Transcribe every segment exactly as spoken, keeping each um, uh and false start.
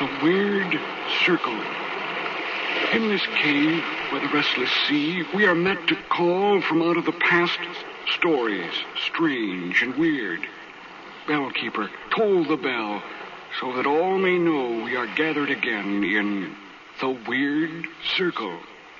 The Weird Circle. In this cave by the restless sea, we are met to call from out of the past stories, strange and weird. Bellkeeper, toll the bell, so that all may know we are gathered again in the Weird Circle.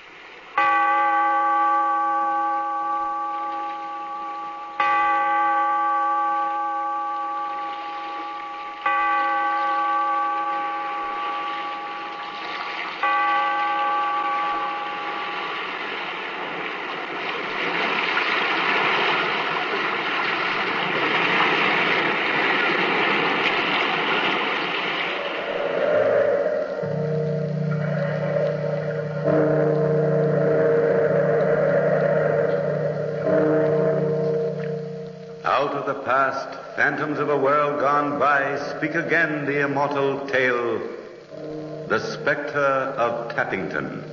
Phantoms of a world gone by, speak again the immortal tale, The Spectre of Tappington.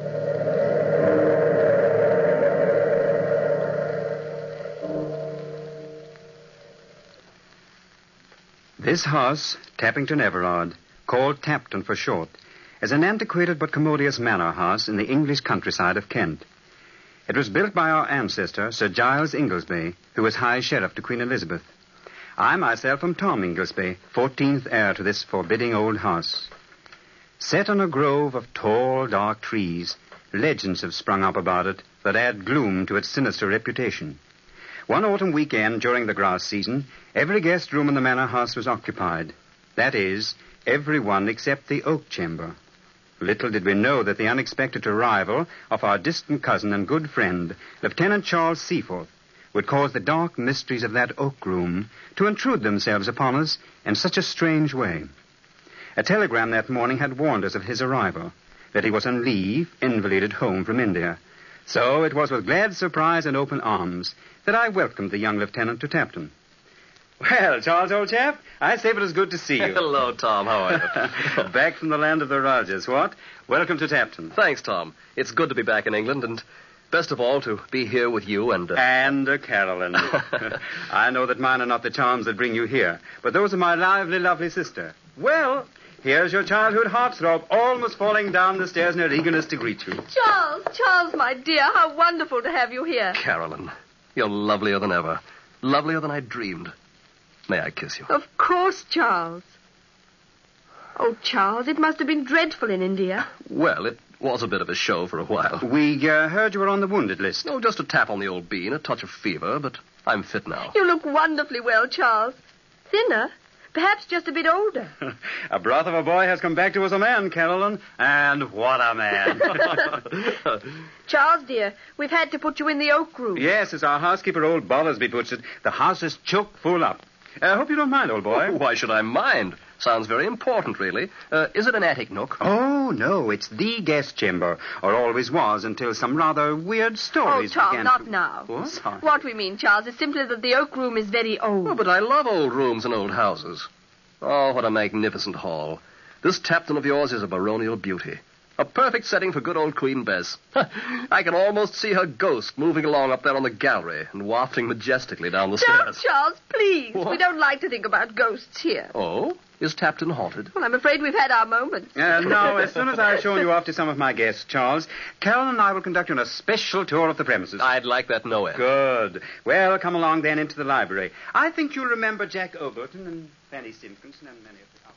This house, Tappington Everard, called Tapton for short, is an antiquated but commodious manor house in the English countryside of Kent. It was built by our ancestor, Sir Giles Inglesby, who was High Sheriff to Queen Elizabeth. I myself am Tom Inglesby, fourteenth heir to this forbidding old house. Set on a grove of tall, dark trees, legends have sprung up about it that add gloom to its sinister reputation. One autumn weekend during the grass season, every guest room in the manor house was occupied. That is, every one except the oak chamber. Little did we know that the unexpected arrival of our distant cousin and good friend, Lieutenant Charles Seaforth, would cause the dark mysteries of that oak room to intrude themselves upon us in such a strange way. A telegram that morning had warned us of his arrival, that he was on leave, invalided home from India. So it was with glad surprise and open arms that I welcomed the young lieutenant to Tapton. Well, Charles, old chap, I say it is good to see you. Hello, Tom. How are you? Back from the land of the Rajas, what? Welcome to Tapton. Thanks, Tom. It's good to be back in England, and best of all, to be here with you and... Uh... And uh, Carolyn. I know that mine are not the charms that bring you here, but those of my lively, lovely sister. Well, here's your childhood heartthrob almost falling down the stairs in her eagerness to greet you. Charles, Charles, my dear, how wonderful to have you here. Carolyn, you're lovelier than ever. Lovelier than I dreamed. May I kiss you? Of course, Charles. Oh, Charles, it must have been dreadful in India. Well, it was a bit of a show for a while. We uh, heard you were on the wounded list. No, just a tap on the old bean, a touch of fever, but I'm fit now. You look wonderfully well, Charles. Thinner, perhaps just a bit older. A broth of a boy has come back to us a man, Carolyn. And what a man. Charles, dear, we've had to put you in the oak room. Yes, as our housekeeper, old Bollersby, puts it, the house is chock full up. I uh, hope you don't mind, old boy. Oh, why should I mind? Sounds very important, really. Uh, is it an attic nook? Oh, no, it's the guest chamber, or always was until some rather weird stories Oh, Tom, began not to... now. What? Sorry. What we mean, Charles, is simply that the oak room is very old. Oh, but I love old rooms and old houses. Oh, what a magnificent hall. This Tapton of yours is a baronial beauty. A perfect setting for good old Queen Bess. I can almost see her ghost moving along up there on the gallery and wafting majestically down the Don't, stairs. Charles, please. What? We don't like to think about ghosts here. Oh? Is Tapton haunted? Well, I'm afraid we've had our moments. Uh, no, as soon as I've shown you off to some of my guests, Charles, Carolyn and I will conduct you on a special tour of the premises. I'd like that no end. Good. Well, come along then into the library. I think you'll remember Jack Overton and Fanny Simpkinson and many of the others.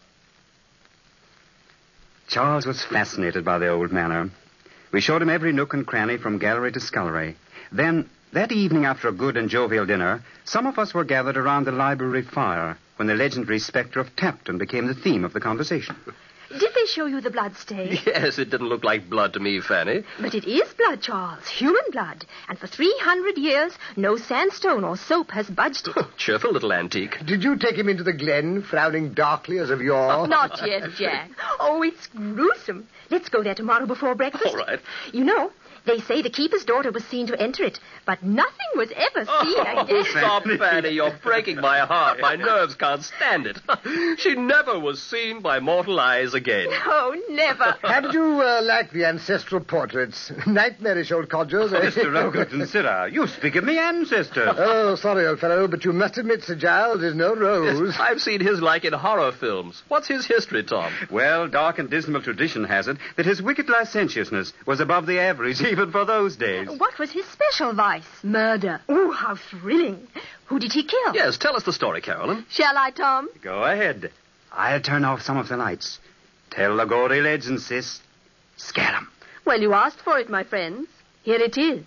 Charles was fascinated by the old manor. We showed him every nook and cranny from gallery to scullery. Then, that evening after a good and jovial dinner, some of us were gathered around the library fire when the legendary spectre of Tapton became the theme of the conversation. Did they show you the blood stain? Yes, it didn't look like blood to me, Fanny. But it is blood, Charles. Human blood. And for three hundred years, no sandstone or soap has budged it. Cheerful little antique. Did you take him into the glen, frowning darkly as of yore? Not yet, Jack. Oh, it's gruesome. Let's go there tomorrow before breakfast. All right. You know, They say the keeper's daughter was seen to enter it, but nothing was ever seen Oh, again. stop, Fanny. You're breaking my heart. My nerves can't stand it. She never was seen by mortal eyes again. Oh, never. How did you uh, like the ancestral portraits? Nightmarish old codgers, eh? Mister Rogerton, sir, you speak of me ancestors. Oh, sorry, old fellow, but you must admit Sir Giles is no rose. Yes, I've seen his like in horror films. What's his history, Tom? Well, dark and dismal tradition has it that his wicked licentiousness was above the average even for those days. What was his special vice? Murder. Oh, how thrilling. Who did he kill? Yes, tell us the story, Carolyn. Shall I, Tom? Go ahead. I'll turn off some of the lights. Tell the gory legend, sis. Scare 'em. Well, you asked for it, my friends. Here it is.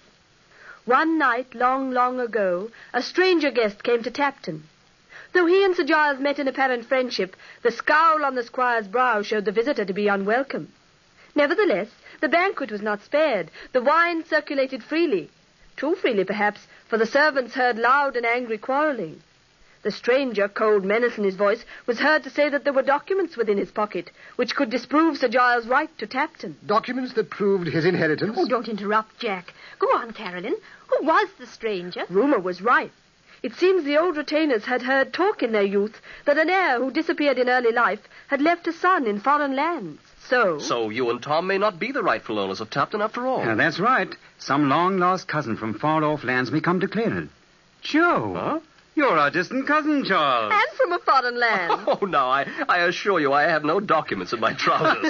One night, long, long ago, a stranger guest came to Tapton. Though he and Sir Giles met in apparent friendship, the scowl on the squire's brow showed the visitor to be unwelcome. Nevertheless, the banquet was not spared. The wine circulated freely. Too freely, perhaps, for the servants heard loud and angry quarreling. The stranger, cold menace in his voice, was heard to say that there were documents within his pocket which could disprove Sir Giles' right to Tapton. Documents that proved his inheritance? Oh, don't interrupt, Jack. Go on, Carolyn. Who was the stranger? Rumour was rife. It seems the old retainers had heard talk in their youth that an heir who disappeared in early life had left a son in foreign lands. So... So you and Tom may not be the rightful owners of Tapton after all. Uh, that's right. Some long-lost cousin from far-off lands may come to claim it. Joe, Huh? You're our distant cousin, Charles. And from a foreign land. Oh, no, I, I assure you I have no documents in my trousers.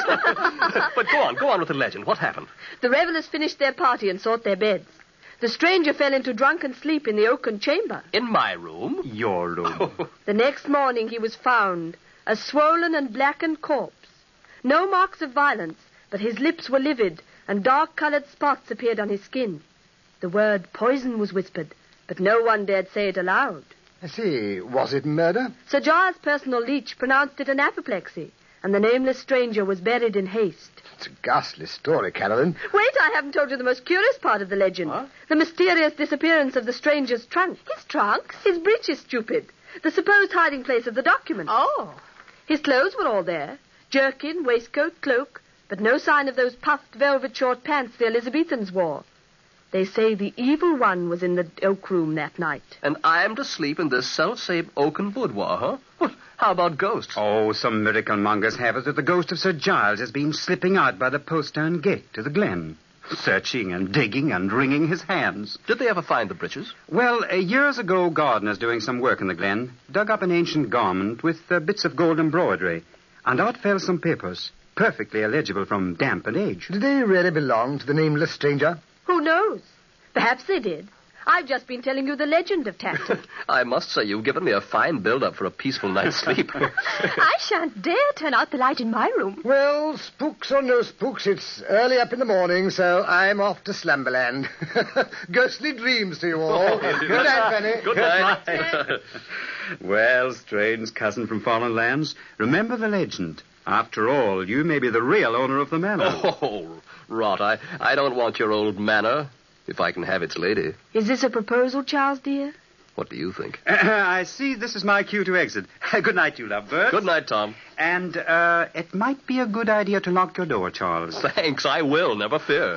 But go on, go on with the legend. What happened? The revellers finished their party and sought their beds. The stranger fell into drunken sleep in the oaken chamber. In my room? Your room. The next morning he was found, a swollen and blackened corpse. No marks of violence, but his lips were livid, and dark-coloured spots appeared on his skin. The word poison was whispered, but no one dared say it aloud. I see. Was it murder? Sir Giles' personal leech pronounced it an apoplexy, and the nameless stranger was buried in haste. It's a ghastly story, Carolyn. Wait, I haven't told you the most curious part of the legend. Huh? The mysterious disappearance of the stranger's trunk. His trunks? His breeches, stupid. The supposed hiding place of the document. Oh. His clothes were all there. Jerkin, waistcoat, cloak, but no sign of those puffed velvet short pants the Elizabethans wore. They say the evil one was in the oak room that night. And I'm to sleep in this self-same oaken boudoir, huh? Well, how about ghosts? Oh, some miracle mongers have it that the ghost of Sir Giles has been slipping out by the postern gate to the glen, searching and digging and wringing his hands. Did they ever find the breeches? Well, uh, years ago, gardeners doing some work in the glen dug up an ancient garment with uh, bits of gold embroidery, and out fell some papers, perfectly illegible from damp and age. Did they really belong to the nameless stranger? Who knows? Perhaps they did. I've just been telling you the legend of Tapton. I must say you've given me a fine build-up for a peaceful night's sleep. I shan't dare turn out the light in my room. Well, spooks or no spooks, it's early up in the morning, so I'm off to Slumberland. Ghostly dreams to you all. Good night, Fanny. Good night. Well, strange cousin from foreign lands, remember the legend. After all, you may be the real owner of the manor. Oh, rot. I, I don't want your old manor, if I can have its lady. Is this a proposal, Charles, dear? What do you think? Uh, I see this is my cue to exit. Good night, you lovebirds. Good night, Tom. And uh, it might be a good idea to lock your door, Charles. Thanks, I will, never fear.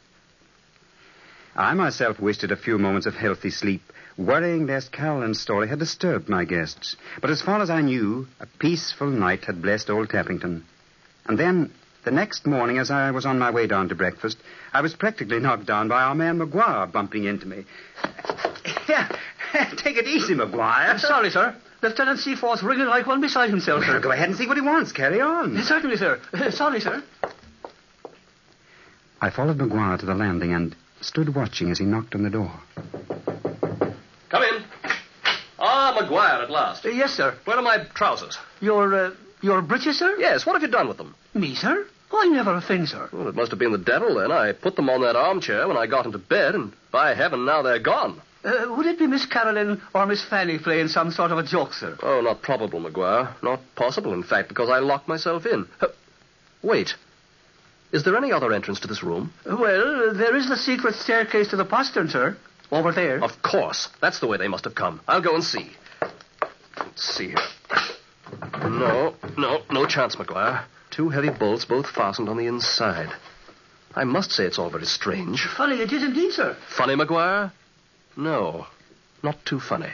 I myself wasted a few moments of healthy sleep, worrying lest Carolyn's story had disturbed my guests. But as far as I knew, a peaceful night had blessed old Tappington. And then, the next morning, as I was on my way down to breakfast, I was practically knocked down by our man McGuire bumping into me. Yeah, take it easy, McGuire. Sorry, sir. Lieutenant Seaforth's wriggling like one beside himself, sir. Go ahead and see what he wants. Carry on. Certainly, sir. Sorry, sir. I followed McGuire to the landing and stood watching as he knocked on the door. Come in. Ah, McGuire at last. Uh, yes, sir. Where are my trousers? Your, uh, your breeches, sir? Yes, what have you done with them? Me, sir? Oh, I never a thing, sir. Well, it must have been the devil, then. I put them on that armchair when I got into bed, and by heaven, now they're gone. Uh, would it be Miss Carolyn or Miss Fanny playing some sort of a joke, sir? Oh, not probable, McGuire. Not possible, in fact, because I locked myself in. Uh, wait. Is there any other entrance to this room? Well, there is the secret staircase to the postern, sir. Over there. Of course. That's the way they must have come. I'll go and see. Let's see here. No, no, no chance, McGuire. Two heavy bolts, both fastened on the inside. I must say it's all very strange. Funny it is indeed, sir. Funny, Maguire? No, not too funny.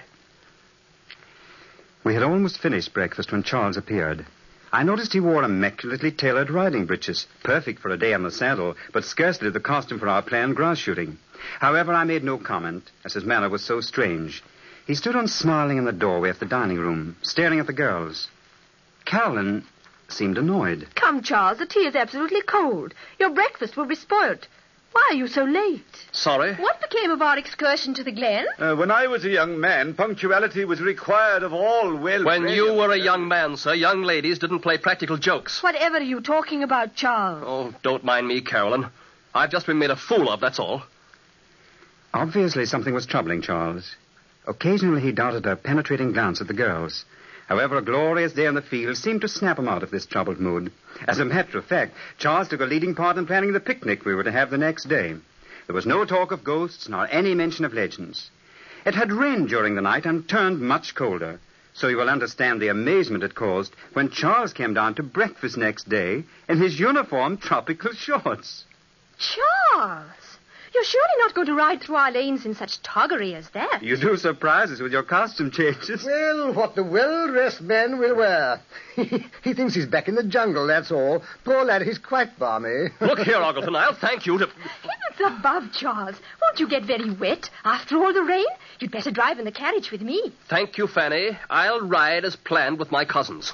We had almost finished breakfast when Charles appeared. I noticed he wore immaculately tailored riding breeches, perfect for a day on the saddle, but scarcely the costume for our planned grass shooting. However, I made no comment, as his manner was so strange. He stood unsmiling in the doorway of the dining room, staring at the girls. Carolyn seemed annoyed. Come, Charles, the tea is absolutely cold. Your breakfast will be spoilt. Why are you so late? Sorry? What became of our excursion to the glen? Uh, when I was a young man, punctuality was required of all well... When you were a young man, sir, young ladies didn't play practical jokes. Whatever are you talking about, Charles? Oh, don't mind me, Carolyn. I've just been made a fool of, that's all. Obviously, something was troubling Charles. Occasionally, he darted a penetrating glance at the girls. However, a glorious day in the field seemed to snap him out of this troubled mood. As a matter of fact, Charles took a leading part in planning the picnic we were to have the next day. There was no talk of ghosts nor any mention of legends. It had rained during the night and turned much colder, so you will understand the amazement it caused when Charles came down to breakfast next day in his uniform tropical shorts. Charles! You're surely not going to ride through our lanes in such toggery as that. You do surprise us with your costume changes. Well, what the well-dressed man will wear. He thinks he's back in the jungle, that's all. Poor lad, he's quite balmy. Look here, Ogleton, I'll thank you to... Heavens above, Charles. Won't you get very wet after all the rain? You'd better drive in the carriage with me. Thank you, Fanny. I'll ride as planned with my cousins.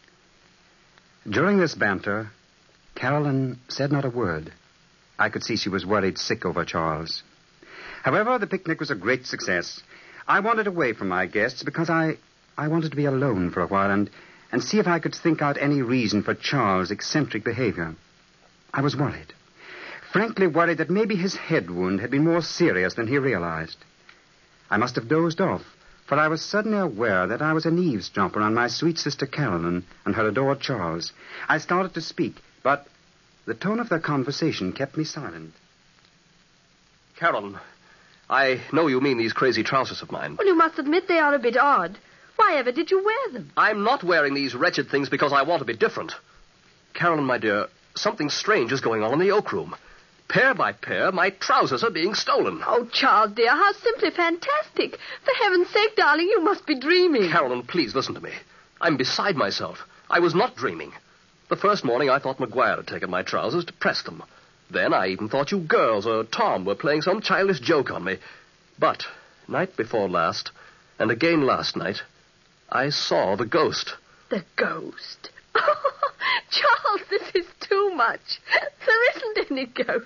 During this banter, Carolyn said not a word. I could see she was worried sick over Charles. However, the picnic was a great success. I wandered away from my guests because I, I wanted to be alone for a while and, and see if I could think out any reason for Charles' eccentric behavior. I was worried. Frankly worried that maybe his head wound had been more serious than he realized. I must have dozed off, for I was suddenly aware that I was an eavesdropper on my sweet sister Carolyn and her adored Charles. I started to speak, but... the tone of their conversation kept me silent. Carolyn, I know you mean these crazy trousers of mine. Well, you must admit they are a bit odd. Why ever did you wear them? I'm not wearing these wretched things because I want to be different. Carolyn, my dear, something strange is going on in the oak room. Pair by pair, my trousers are being stolen. Oh, Charles, dear, how simply fantastic. For heaven's sake, darling, you must be dreaming. Carolyn, please listen to me. I'm beside myself. I was not dreaming. The first morning, I thought Maguire had taken my trousers to press them. Then I even thought you girls or Tom were playing some childish joke on me. But, night before last, and again last night, I saw the ghost. The ghost? Oh, Charles, this is too much. There isn't any ghost.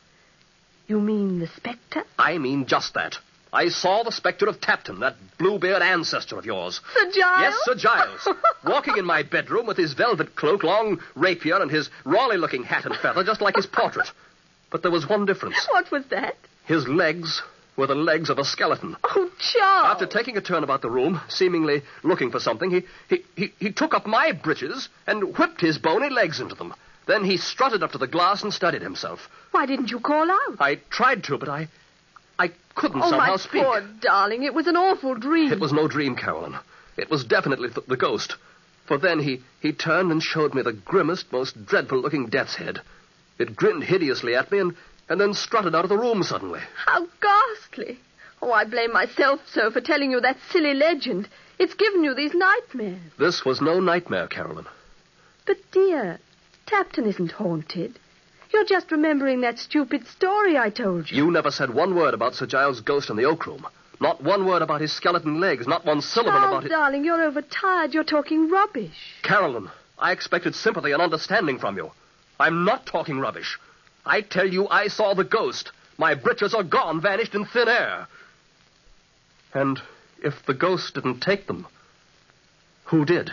You mean the spectre? I mean just that. I saw the spectre of Tapton, that Bluebeard ancestor of yours. Sir Giles? Yes, Sir Giles. Walking in my bedroom with his velvet cloak, long rapier, and his Raleigh-looking hat and feather, just like his portrait. But there was one difference. What was that? His legs were the legs of a skeleton. Oh, Charles. After taking a turn about the room, seemingly looking for something, he, he, he, he took up my breeches and whipped his bony legs into them. Then he strutted up to the glass and studied himself. Why didn't you call out? I tried to, but I... I couldn't oh, somehow my speak. poor darling, it was an awful dream. It was no dream, Carolyn. It was definitely th- the ghost. For then he, he turned and showed me the grimmest, most dreadful-looking death's head. It grinned hideously at me and, and then strutted out of the room suddenly. How ghastly. Oh, I blame myself, sir, for telling you that silly legend. It's given you these nightmares. This was no nightmare, Carolyn. But, dear, Tapton isn't haunted. You're just remembering that stupid story I told you. You never said one word about Sir Giles' ghost in the oak room. Not one word about his skeleton legs. Not one syllable Charles, about it. darling, you're overtired. You're talking rubbish. Carolyn, I expected sympathy and understanding from you. I'm not talking rubbish. I tell you I saw the ghost. My breeches are gone, vanished in thin air. And if the ghost didn't take them, who did?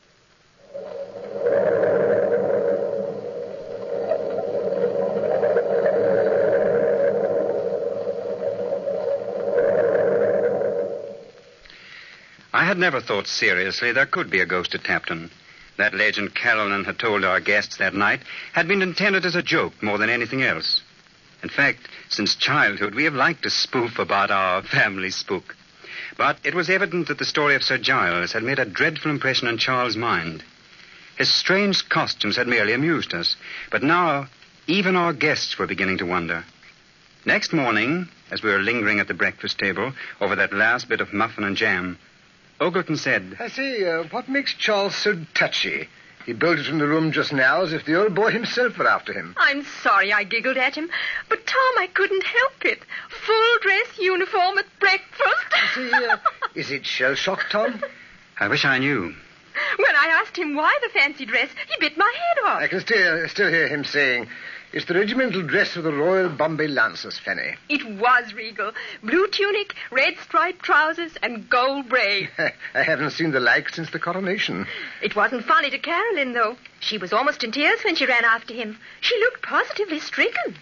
I had never thought seriously there could be a ghost at Tapton. That legend Carolyn had told our guests that night had been intended as a joke more than anything else. In fact, since childhood, we have liked to spoof about our family spook. But it was evident that the story of Sir Giles had made a dreadful impression on Charles' mind. His strange costumes had merely amused us, but now Even our guests were beginning to wonder. Next morning, as we were lingering at the breakfast table over that last bit of muffin and jam, Ogleton said, I say, uh, what makes Charles so touchy? He bolted from the room just now as if the old boy himself were after him. I'm sorry I giggled at him, but Tom, I couldn't help it. Full dress uniform at breakfast. See, uh, is it shell-shock, Tom? I wish I knew. When I asked him why the fancy dress, he bit my head off. I can still, still hear him saying, it's the regimental dress of the Royal Bombay Lancers, Fanny. It was regal. Blue tunic, red striped trousers, and gold braid. I haven't seen the like since the coronation. It wasn't funny to Carolyn, though. She was almost in tears when she ran after him. She looked positively stricken.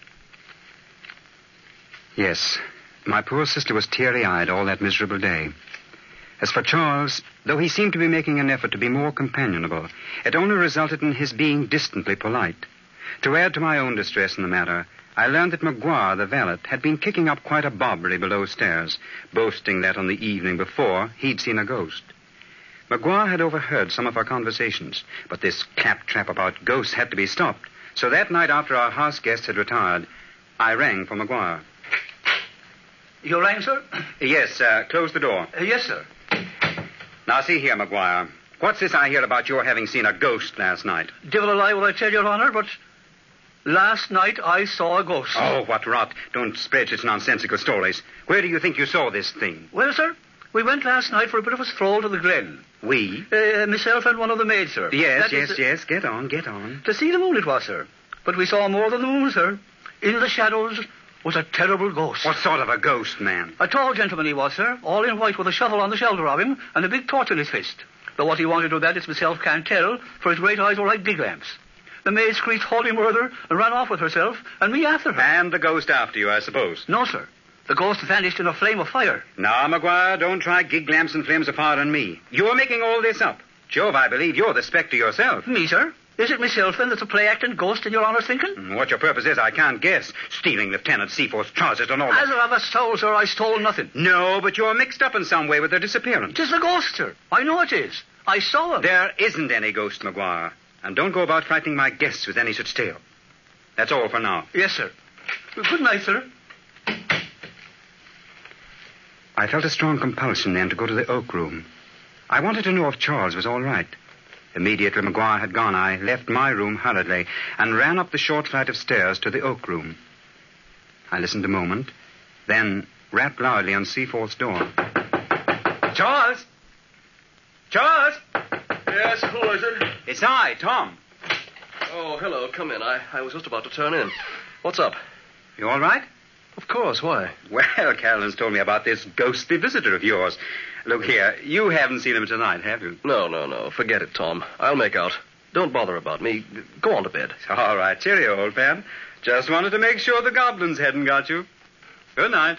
Yes, my poor sister was teary-eyed all that miserable day. As for Charles, though he seemed to be making an effort to be more companionable, it only resulted in his being distantly polite. To add to my own distress in the matter, I learned that Maguire, the valet, had been kicking up quite a bobbery below stairs, boasting that on the evening before he'd seen a ghost. Maguire had overheard some of our conversations, but this claptrap about ghosts had to be stopped. So that night after our house guests had retired, I rang for Maguire. You rang, sir? Yes, uh, close the door. Uh, yes, sir. Now, see here, Maguire. What's this I hear about your having seen a ghost last night? Devil a lie will I tell your honor, but last night I saw a ghost. Oh, what rot. Don't spread such nonsensical stories. Where do you think you saw this thing? Well, sir, we went last night for a bit of a stroll to the Glen. We? Uh, myself and one of the maids, sir. Yes, That yes, is, yes. Get on, get on. To see the moon it was, sir. But we saw more than the moon, sir. In the shadows was a terrible ghost. What sort of a ghost, man? A tall gentleman he was, sir, all in white with a shovel on the shoulder of him and a big torch in his fist. Though what he wanted with that, it's myself can't tell, for his great eyes were like gig lamps. The maid screeched holy murder and ran off with herself, and me after her. And the ghost after you, I suppose. No, sir. The ghost vanished in a flame of fire. Now, Maguire, don't try gig lamps and flames of fire on me. You're making all this up. Jove, I believe you're the spectre yourself. Me, sir? Is it myself, then, that's a play-acting ghost in your honour's thinking? What your purpose is, I can't guess. Stealing Lieutenant Seaforth's trousers and all that. As of a soul, sir, I stole nothing. No, but you're mixed up in some way with their disappearance. Tis the ghost, sir. I know it is. I saw him. There isn't any ghost, Maguire. And don't go about frightening my guests with any such tale. That's all for now. Yes, sir. Good night, sir. I felt a strong compulsion then to go to the oak room. I wanted to know if Charles was all right. Immediately Maguire had gone, I left my room hurriedly and ran up the short flight of stairs to the oak room. I listened a moment, then rapped loudly on Seaforth's door. Charles! Charles! Yes, who is it? It's I, Tom. Oh, hello. Come in. I, I was just about to turn in. What's up? You all right? Of course. Why? Well, Carolyn's told me about this ghostly visitor of yours. Look here, you haven't seen him tonight, have you? No, no, no. Forget it, Tom. I'll make out. Don't bother about me. Go on to bed. All right. Cheerio, old pal. Just wanted to make sure the goblins hadn't got you. Good night.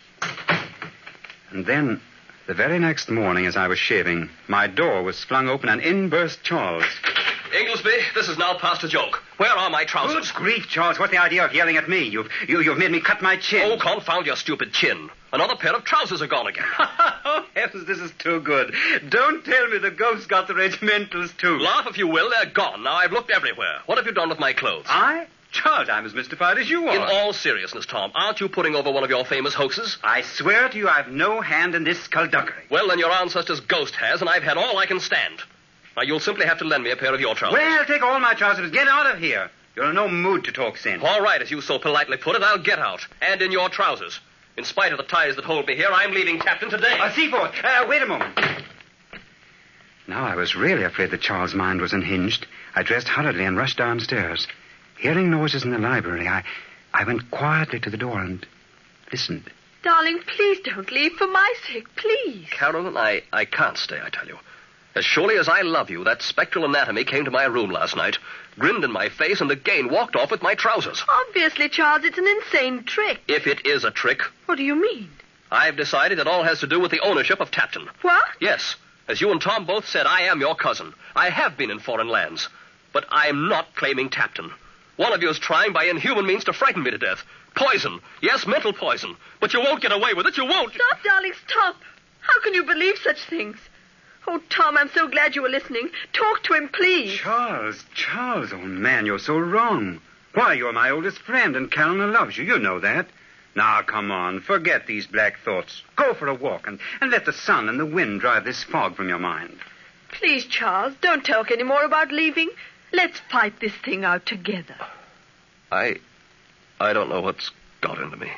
And then, the very next morning as I was shaving, my door was flung open and in burst Charles. Inglesby, this is now past a joke. Where are my trousers? Good grief, Charles. What's the idea of yelling at me? You've, you, you've made me cut my chin. Oh, confound your stupid chin. Another pair of trousers are gone again. Oh, heavens, this is too good. Don't tell me the ghost got the regimentals, too. Laugh if you will. They're gone. Now, I've looked everywhere. What have you done with my clothes? I? Charles, I'm as mystified as you are. In all seriousness, Tom, aren't you putting over one of your famous hoaxes? I swear to you I've no hand in this skullduggery. Well, then your ancestor's ghost has, and I've had all I can stand. Now, you'll simply have to lend me a pair of your trousers. Well, take all my trousers. Get out of here. You're in no mood to talk sense. All right, as you so politely put it, I'll get out. And in your trousers. In spite of the ties that hold me here, I'm leaving Captain today. Uh, Seaforth, uh, wait a moment. Now I was really afraid that Charles' mind was unhinged. I dressed hurriedly and rushed downstairs. Hearing noises in the library, I, I went quietly to the door and listened. Darling, please don't leave. For my sake, please. Carolyn, I, I can't stay, I tell you. As surely as I love you, that spectral anatomy came to my room last night, grinned in my face, and again walked off with my trousers. Obviously, Charles, it's an insane trick. If it is a trick, What do you mean? I've decided it all has to do with the ownership of Tapton. What? Yes. As you and Tom both said, I am your cousin. I have been in foreign lands. But I'm not claiming Tapton. One of you is trying by inhuman means to frighten me to death. Poison. Yes, mental poison. But you won't get away with it. You won't. Stop, darling, stop. How can you believe such things? Oh, Tom, I'm so glad you were listening. Talk to him, please. Charles, Charles, old man, you're so wrong. Why, you're my oldest friend, and Caroline loves you. You know that. Now, come on. Forget these black thoughts. Go for a walk and, and let the sun and the wind drive this fog from your mind. Please, Charles, don't talk any more about leaving. Let's fight this thing out together. I... I don't know what's got into me.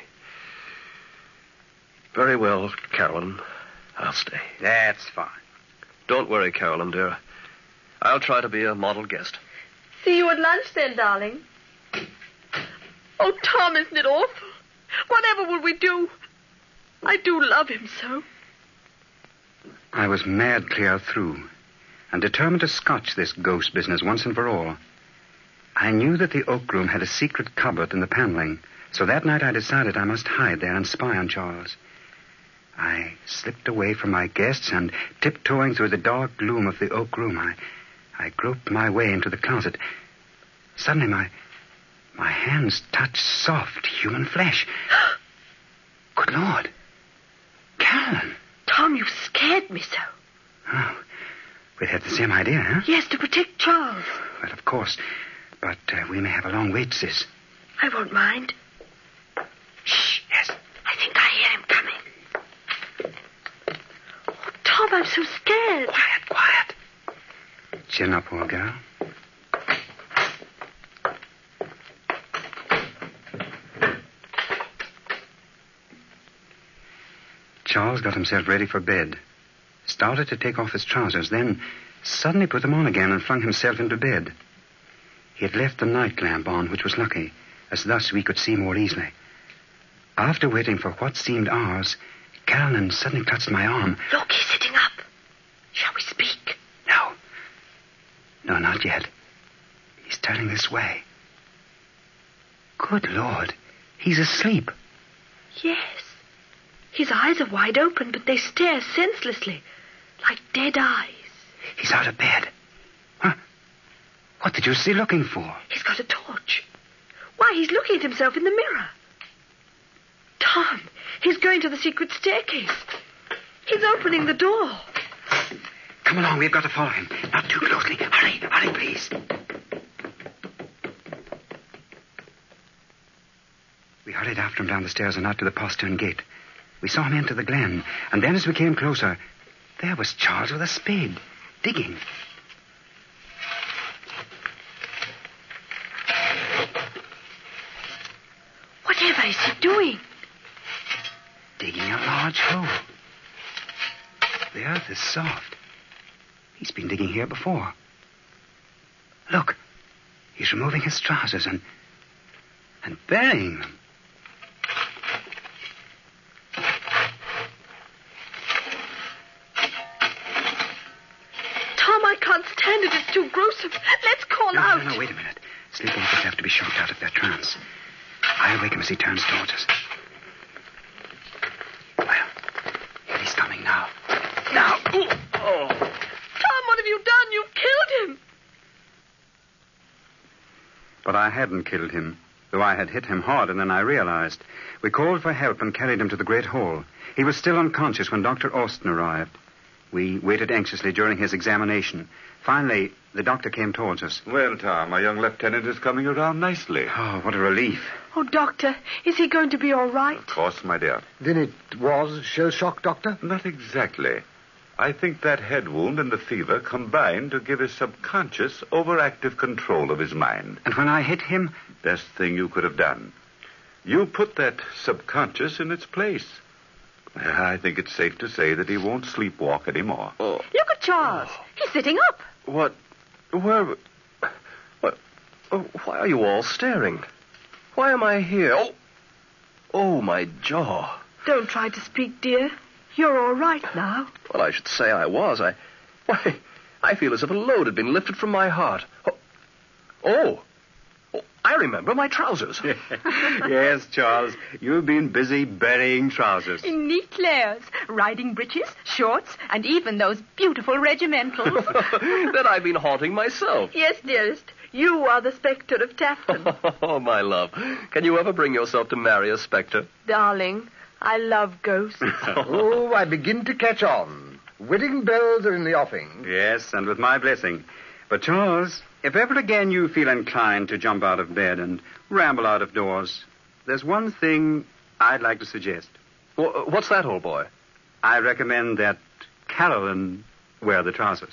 Very well, Carolyn. I'll stay. That's fine. Don't worry, Carolyn, dear. I'll try to be a model guest. See you at lunch then, darling. Oh, Tom, isn't it awful? Whatever will we do? I do love him so. I was mad clear through, and determined to scotch this ghost business once and for all. I knew that the oak room had a secret cupboard in the paneling, so that night I decided I must hide there and spy on Charles. I slipped away from my guests, and tiptoeing through the dark gloom of the oak room, I, I groped my way into the closet. Suddenly my... My hands touched soft human flesh. Good Lord. Caroline. Tom, you scared me so. Oh, we had the same idea, huh? Yes, to protect Charles. Well, of course. But uh, we may have a long wait, sis. I won't mind. Shh, yes. I think I hear him coming. Oh, Tom, I'm so scared. Quiet, quiet. Chin up, old girl. Charles got himself ready for bed, started to take off his trousers, then suddenly put them on again and flung himself into bed. He had left the night lamp on, which was lucky, as thus we could see more easily. After waiting for what seemed hours, Caroline suddenly touched my arm. Look, he's sitting up. Shall we speak? No. No, not yet. He's turning this way. Good Lord, he's asleep. Yes. His eyes are wide open, but they stare senselessly, like dead eyes. He's out of bed. Huh? What did you see looking for? He's got a torch. Why, he's looking at himself in the mirror. Tom, he's going to the secret staircase. He's opening the door. Come along, we've got to follow him. Not too closely. Hurry, hurry, please. We hurried after him down the stairs and out to the postern gate. We saw him enter the glen, and then as we came closer, there was Charles with a spade, digging. Whatever is he doing? Digging a large hole. The earth is soft. He's been digging here before. Look, he's removing his trousers and... and burying them. Stand it, it's too gruesome. Let's call no, out. No, no, wait a minute. Sleepwalkers have to be shocked out of their trance. I'll wake him as he turns towards us. Well, here he's coming now. Now! Ooh. Oh! Tom, what have you done? You've killed him. But I hadn't killed him, though I had hit him hard, and then I realized. We called for help and carried him to the great hall. He was still unconscious when Doctor Austin arrived. We waited anxiously during his examination. Finally, the doctor came towards us. Well, Tom, our young lieutenant is coming around nicely. Oh, what a relief. Oh, Doctor, is he going to be all right? Of course, my dear. Then it was shell shock, Doctor? Not exactly. I think that head wound and the fever combined to give his subconscious overactive control of his mind. And when I hit him? Best thing you could have done. You put that subconscious in its place. I think it's safe to say that he won't sleepwalk anymore. Oh. Look at Charles. Oh. He's sitting up. What? Where? What? Oh, why are you all staring? Why am I here? Oh, oh, my jaw. Don't try to speak, dear. You're all right now. Well, I should say I was. I, why, I feel as if a load had been lifted from my heart. Oh, oh, oh I remember my trousers. Yes, Charles. You've been busy burying trousers. In neat layers, riding breeches, shorts, and even those beautiful regimentals. That I've been haunting myself. Yes, dearest. You are the spectre of Tafton. Oh, my love. Can you ever bring yourself to marry a spectre? Darling, I love ghosts. Oh, I begin to catch on. Wedding bells are in the offing. Yes, and with my blessing. But, Charles, If ever again you feel inclined to jump out of bed and ramble out of doors, there's one thing I'd like to suggest. Wh- What's that, old boy? I recommend that Carolyn wear the trousers.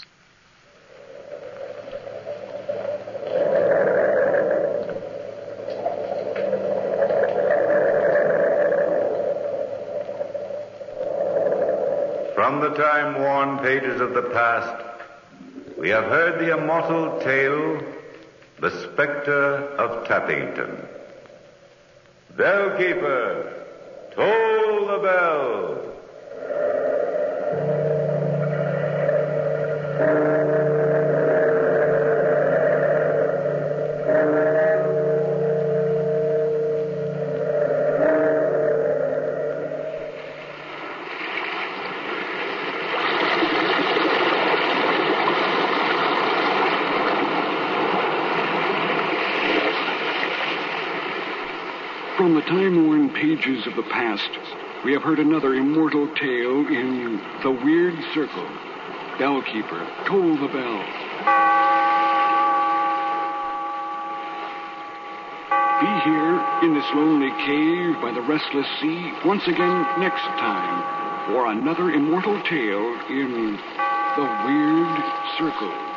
From the time-worn pages of the past, we have heard the immortal tale, The Spectre of Tappington. Bellkeeper, toll the bell. From the time-worn pages of the past, we have heard another immortal tale in The Weird Circle. Bellkeeper, toll the bell. Be here in this lonely cave by the restless sea once again next time for another immortal tale in The Weird Circle.